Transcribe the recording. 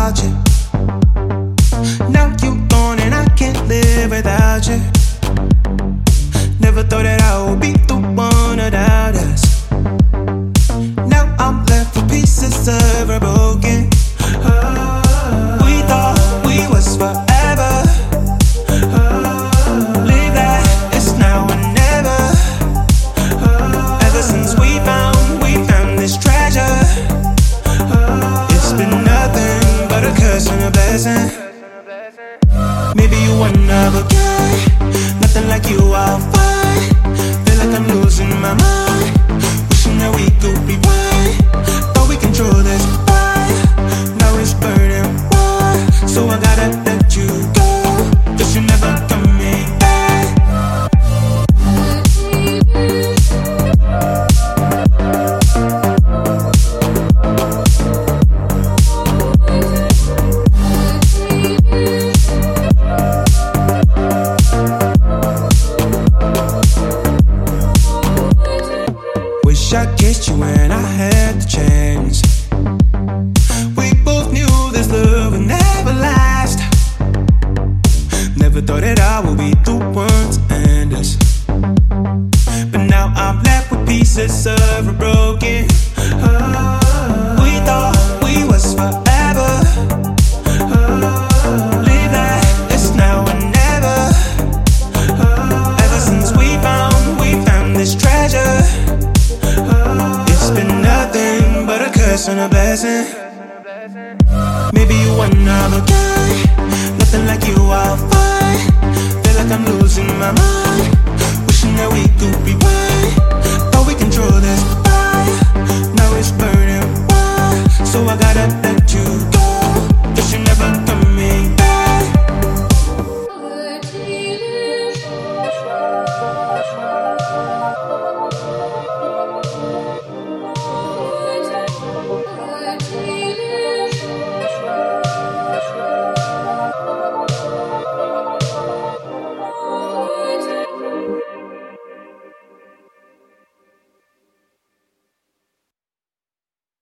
about you. Now you gone and I can't live without you. Never thought that I would be the one without us. Now I'm left with pieces of her broken. We thought we was forever. Leave that, it's now or never. Ever since we found this treasure, it's been nothing but a curse and a blessing. Maybe you another guy, nothing like you, I'll find. Feel like I'm losing my mind, wishing that we could rewind. Thought we control this fire, now it's burning wild. So I gotta let you go, 'cause you never coming back. Wish I kissed you when I had the chance. We both knew this love would never last. Never thought that I would be the one to end us. But now I'm left with pieces of a broken heart. We thought we was forever. Leave that, it's now or never. Ever since we found this treasure, it's been nothing but a curse and a blessing. Maybe you another guy, nothing like you, I'll find.